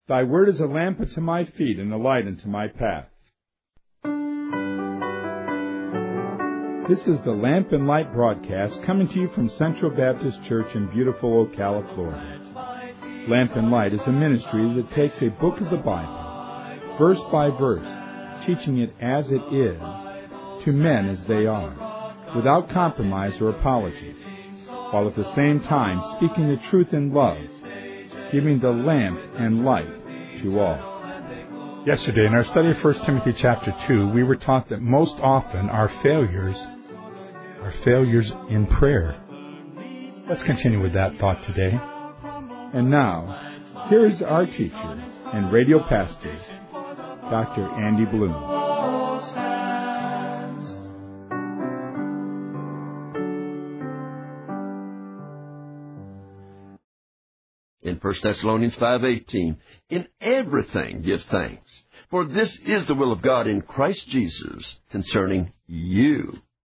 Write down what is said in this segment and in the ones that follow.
Thy word is a lamp unto my feet and a light unto my path. This is the Lamp and Light broadcast coming to you from Central Baptist Church in beautiful Ocala, Florida. Lamp and Light is a ministry that takes a book of the Bible, verse by verse, teaching it as it is, to men as they are, without compromise or apologies, while at the same time speaking the truth in love, giving the lamp and light to all. Yesterday, in our study of 1 Timothy chapter 2, we were taught that most often our failures are failures in prayer. Let's continue with that thought today. And now, here is our teacher and radio pastor, Dr. Andy Bloom. In 1 Thessalonians 5:18, in everything give thanks, for this is the will of God in Christ Jesus concerning you.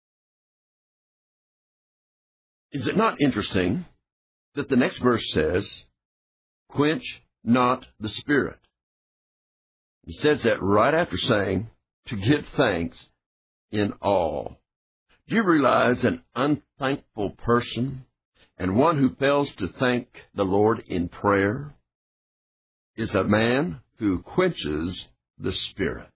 Is it not interesting that the next verse says, quench not the Spirit? He says that right after saying to give thanks in all. Do you realize an unthankful person and one who fails to thank the Lord in prayer is a man who quenches the Spirit?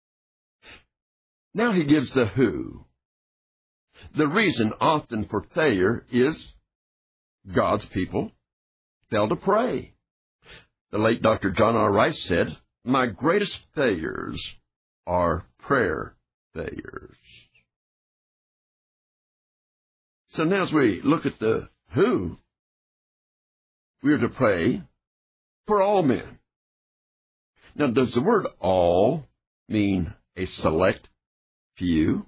Now he gives the who. The reason often for failure is God's people fail to pray. The late Dr. John R. Rice said, my greatest failures are prayer failures. So now as we look at the who, we are to pray for all men. Now, does the word all mean a select few?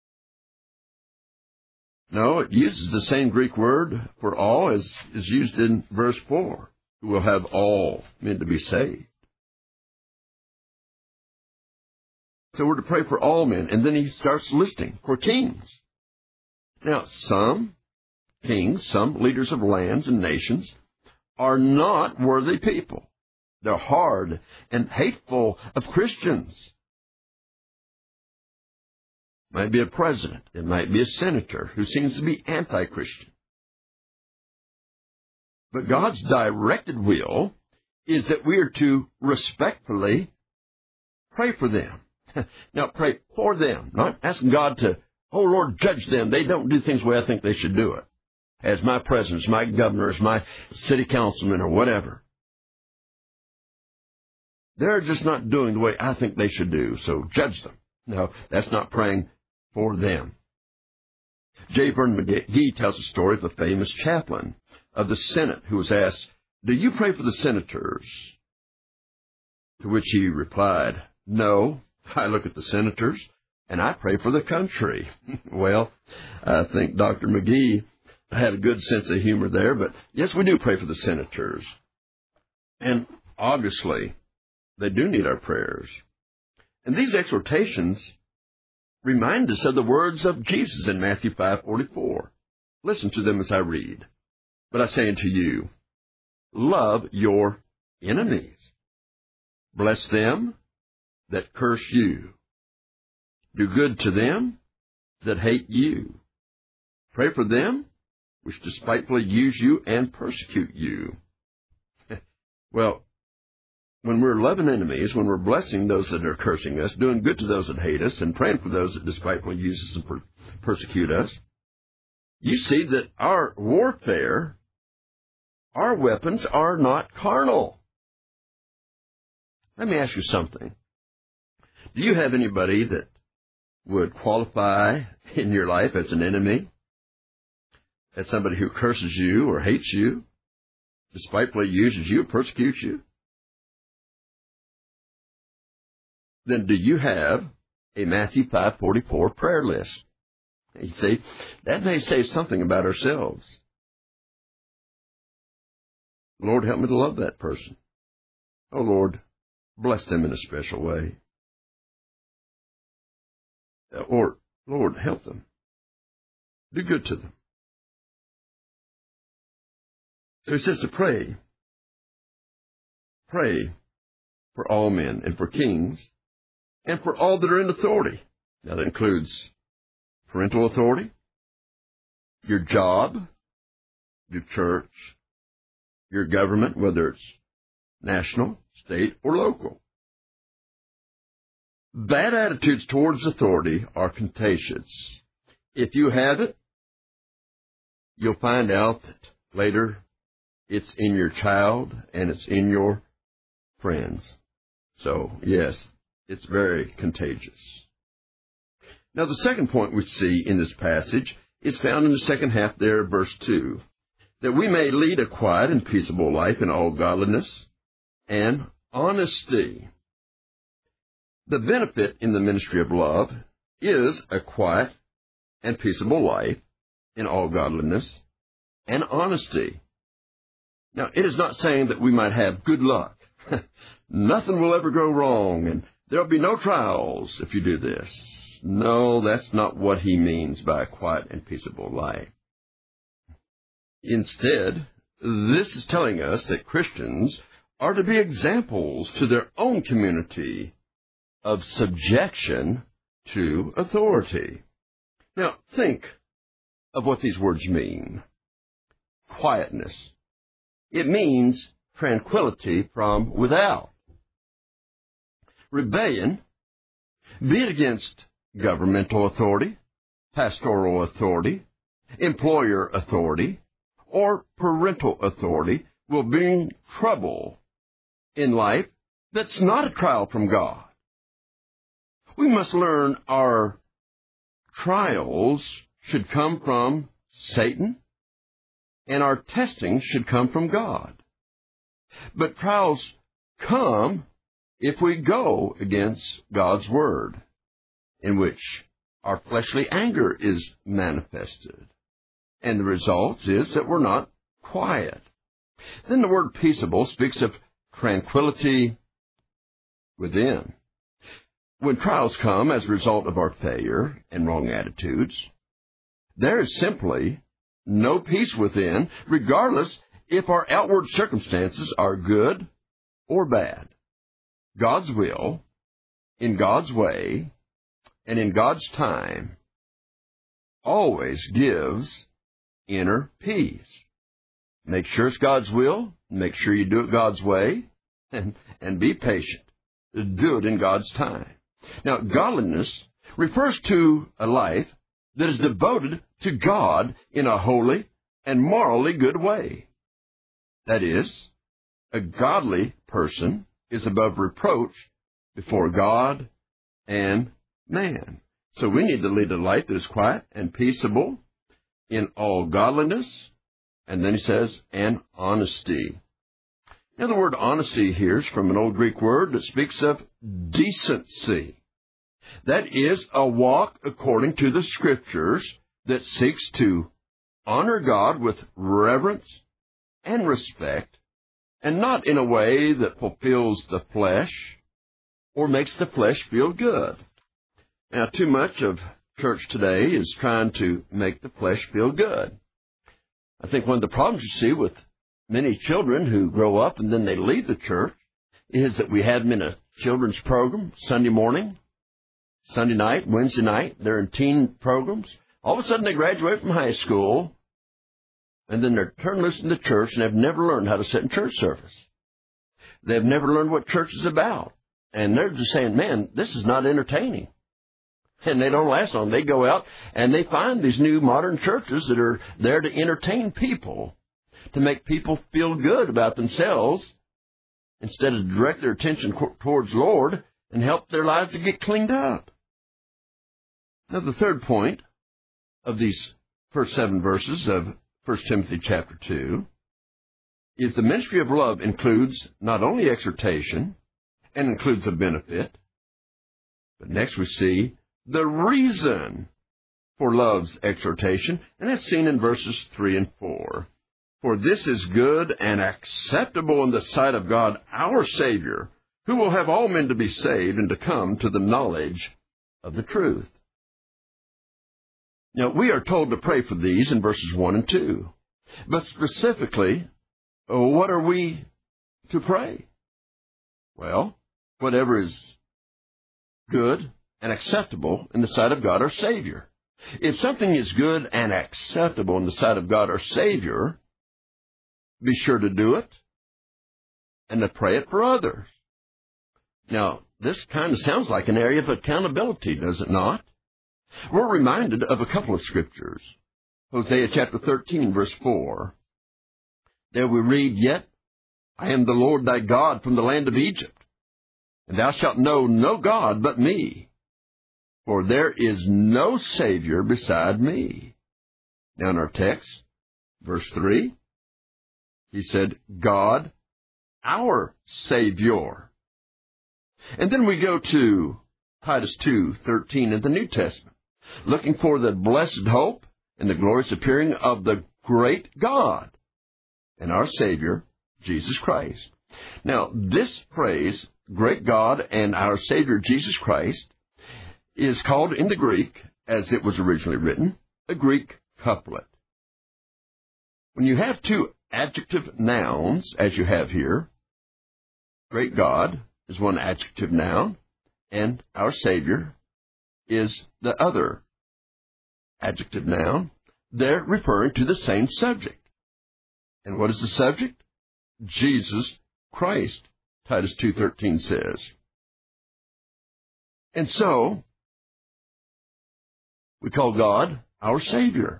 No, it uses the same Greek word for all as is used in verse 4, who will have all men to be saved. So we're to pray for all men, and then he starts listing for kings. Now, some kings, some leaders of lands and nations, are not worthy people. They're hard and hateful of Christians. It might be a president. It might be a senator who seems to be anti-Christian. But God's directed will is that we are to respectfully pray for them. Now, pray for them, not asking God to, oh, Lord, judge them. They don't do things the way I think they should do it. As my presidents, my governors, my city councilmen, or whatever. They're just not doing the way I think they should do, so judge them. No, that's not praying for them. J. Vernon McGee tells a story of a famous chaplain of the Senate who was asked, do you pray for the senators? To which he replied, no, I look at the senators and I pray for the country. Well, I think Dr. McGee had a good sense of humor there, but yes, we do pray for the senators. And obviously, they do need our prayers. And these exhortations remind us of the words of Jesus in Matthew 5:44. Listen to them as I read. But I say unto you, love your enemies. Bless them that curse you. Do good to them that hate you. Pray for them which despitefully use you and persecute you. Well, when we're loving enemies, when we're blessing those that are cursing us, doing good to those that hate us, and praying for those that despitefully use us and persecute us, you see that our warfare, our weapons are not carnal. Let me ask you something. Do you have anybody that would qualify in your life as an enemy? As somebody who curses you or hates you, despitefully uses you, persecutes you? Then do you have a Matthew 5:44 prayer list? You see, that may say something about ourselves. Lord, help me to love that person. Oh, Lord, bless them in a special way. Or, Lord, help them. Do good to them. So he says to pray. Pray for all men and for kings and for all that are in authority. Now, that includes parental authority, your job, your church, your government, whether it's national, state, or local. Bad attitudes towards authority are contagious. If you have it, you'll find out that later it's in your child and it's in your friends. So, yes, it's very contagious. Now, the second point we see in this passage is found in the second half there, verse 2, that we may lead a quiet and peaceable life in all godliness and honesty. The benefit in the ministry of love is a quiet and peaceable life in all godliness and honesty. Now, it is not saying that we might have good luck. Nothing will ever go wrong, and there'll be no trials if you do this. No, that's not what he means by a quiet and peaceable life. Instead, this is telling us that Christians are to be examples to their own community of subjection to authority. Now, think of what these words mean. Quietness. It means tranquility from without. Rebellion, be it against governmental authority, pastoral authority, employer authority, or parental authority, will bring trouble in life that's not a trial from God. We must learn our trials should come from Satan, and our testing should come from God. But trials come if we go against God's Word, in which our fleshly anger is manifested. And the result is that we're not quiet. Then the word peaceable speaks of tranquility within. When trials come as a result of our failure and wrong attitudes, there is simply no peace within, regardless if our outward circumstances are good or bad. God's will, in God's way, and in God's time, always gives inner peace. Make sure it's God's will, make sure you do it God's way, and be patient. Do it in God's time. Now, godliness refers to a life that is devoted to God in a holy and morally good way. That is, a godly person is above reproach before God and man. So we need to lead a life that is quiet and peaceable in all godliness, and then he says, and honesty. Now, the word honesty here is from an old Greek word that speaks of decency. That is a walk according to the Scriptures that seeks to honor God with reverence and respect, and not in a way that fulfills the flesh or makes the flesh feel good. Now, too much of church today is trying to make the flesh feel good. I think one of the problems you see with many children who grow up and then they leave the church is that we have them in a children's program Sunday morning, Sunday night, Wednesday night. They're in teen programs. All of a sudden they graduate from high school, and then they're turned loose in the church, and they've never learned how to sit in church service. They've never learned what church is about. And they're just saying, man, this is not entertaining. And they don't last long. They go out and they find these new modern churches that are there to entertain people, to make people feel good about themselves, instead of direct their attention towards the Lord and help their lives to get cleaned up. Now, the third point of these first 7 verses of 1 Timothy chapter 2 is the ministry of love includes not only exhortation and includes a benefit, but next we see the reason for love's exhortation, and that's seen in verses 3 and 4. For this is good and acceptable in the sight of God our Savior, who will have all men to be saved and to come to the knowledge of the truth. Now, we are told to pray for these in verses 1 and 2. But specifically, what are we to pray? Well, whatever is good and acceptable in the sight of God our Savior. If something is good and acceptable in the sight of God our Savior, be sure to do it and to pray it for others. Now, this kind of sounds like an area of accountability, does it not? We're reminded of a couple of scriptures. Hosea chapter 13, verse 4. There we read, Yet I am the Lord thy God from the land of Egypt, and thou shalt know no God but me, for there is no Savior beside me. Now in our text, verse 3, he said, God, our Savior. And then we go to Titus 2:13 in the New Testament, looking for the blessed hope and the glorious appearing of the great God and our Savior, Jesus Christ. Now, this phrase, great God and our Savior, Jesus Christ, is called in the Greek, as it was originally written, a Greek couplet. When you have two adjective nouns, as you have here, great God is one adjective noun, and our Savior is the other adjective noun. They're referring to the same subject. And what is the subject? Jesus Christ, Titus 2:13 says. And so, we call God our Savior,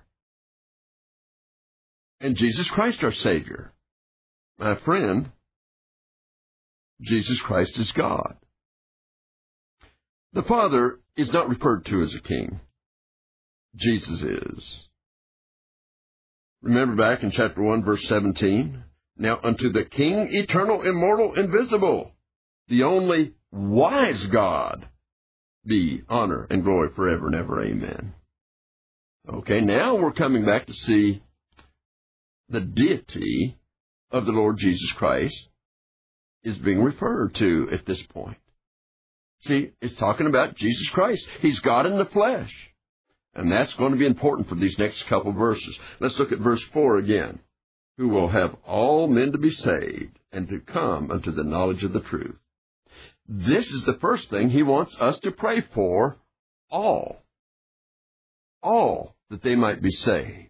and Jesus Christ our Savior. My friend, Jesus Christ is God. The Father is not referred to as a king. Jesus is. Remember back in chapter 1, verse 17, Now unto the King, eternal, immortal, invisible, the only wise God, be honor and glory forever and ever. Amen. Okay, now we're coming back to see the deity of the Lord Jesus Christ is being referred to at this point. See, it's talking about Jesus Christ. He's God in the flesh. And that's going to be important for these next couple verses. Let's look at verse 4 again. Who will have all men to be saved and to come unto the knowledge of the truth. This is the first thing he wants us to pray for, all. All, that they might be saved.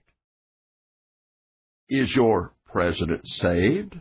Is your president saved?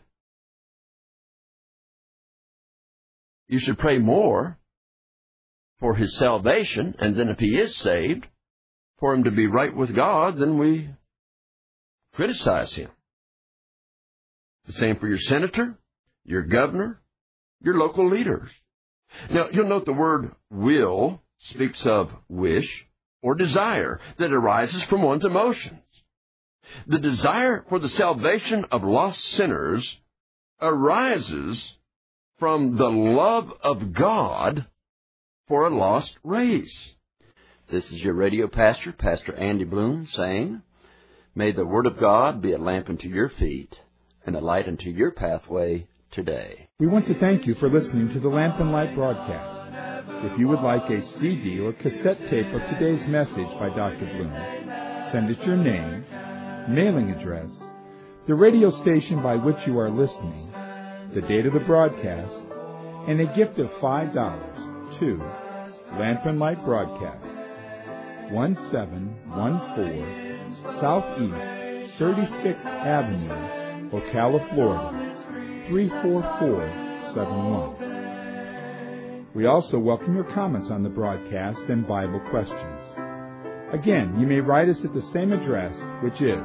You should pray more for his salvation, and then if he is saved, for him to be right with God, then we criticize him. The same for your senator, your governor, your local leaders. Now, you'll note the word will speaks of wish or desire that arises from one's emotions. The desire for the salvation of lost sinners arises from the love of God for a lost race. This is your radio pastor, Pastor Andy Bloom, saying, May the Word of God be a lamp unto your feet and a light unto your pathway today. We want to thank you for listening to the Lamp and Light broadcast. If you would like a CD or cassette tape of today's message by Dr. Bloom, send it your name, mailing address, the radio station by which you are listening, the date of the broadcast, and a gift of $5 to Lamp and Light Broadcast, 1714 Southeast 36th Avenue, Ocala, Florida, 34471. We also welcome your comments on the broadcast and Bible questions. Again, you may write us at the same address, which is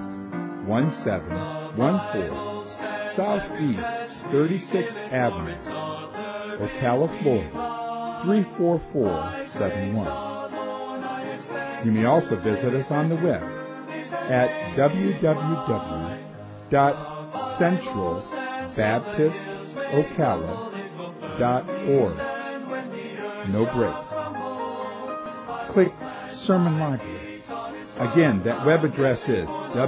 1714 Southeast 36th Avenue, Ocala, Florida, 34471. You may also visit us on the web at www.centralbaptistocala.org. No breaks. Click Sermon Library. Again, that web address is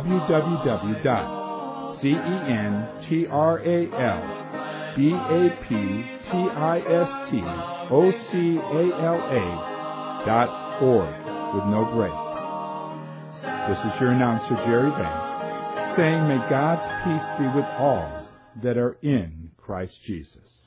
www.centralbaptistocala.org with no breaks. This is your announcer, Jerry Banks, saying, may God's peace be with all that are in Christ Jesus.